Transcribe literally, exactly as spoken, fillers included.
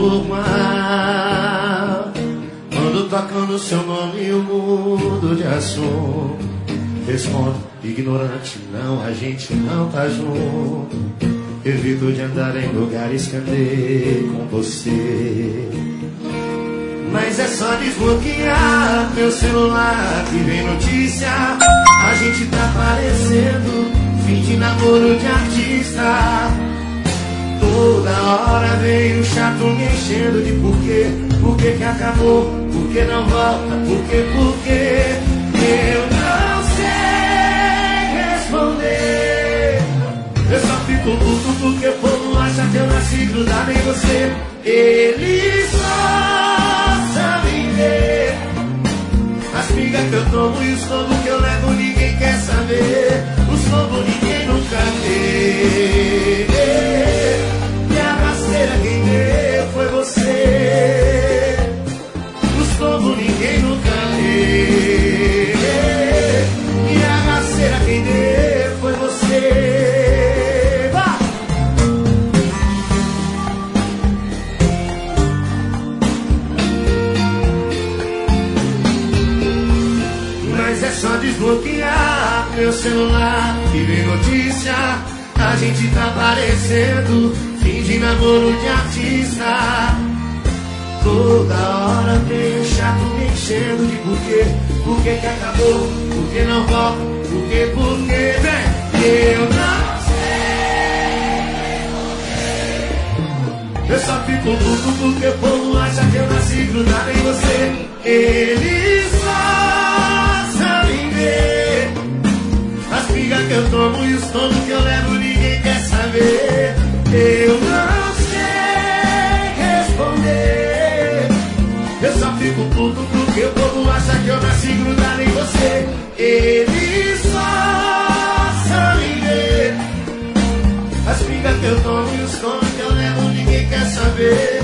normal. Quando tocam no seu nome eu mudo de assunto. Respondo, ignorante, não, a gente não tá junto. Evito de andar em lugares que andei com você. Mas é só desbloquear meu celular que vem notícia. A gente tá parecendo fim de namoro de artista. Toda hora vem o chato me enchendo de porquê. Por que que acabou? Por que não volta? Por que, por que? Eu não sei responder. Eu só fico puto porque o povo acha que eu nasci grudado em você. Eles só sabem ver as pingas que eu tomo e os tombos que eu levo, ninguém quer saber. Os tombos ninguém nunca vê. E a rasteira quem deu foi você. Os tombos ninguém nunca vê. E a rasteira quem deu foi você. Vá! Mas é só desbloquear meu celular e ver notícia. A gente tá parecendo fim de namoro de artista. Toda hora vem o chato me enchendo de porquê. Por que que acabou? Por que não volta? Por que, por que, vem? Eu não sei. Eu só fico puto porque o povo acha que eu nasci grudado em você. Eles só sabem ver as pingas que eu tomo e os tombos que eu levo, ninguém quer saber. Eu não sei responder. Eu só fico puto porque o povo acha que eu nasci grudado em você. Eles só sabem ver as pingas que eu tomo e os tombos que eu levo, ninguém quer saber.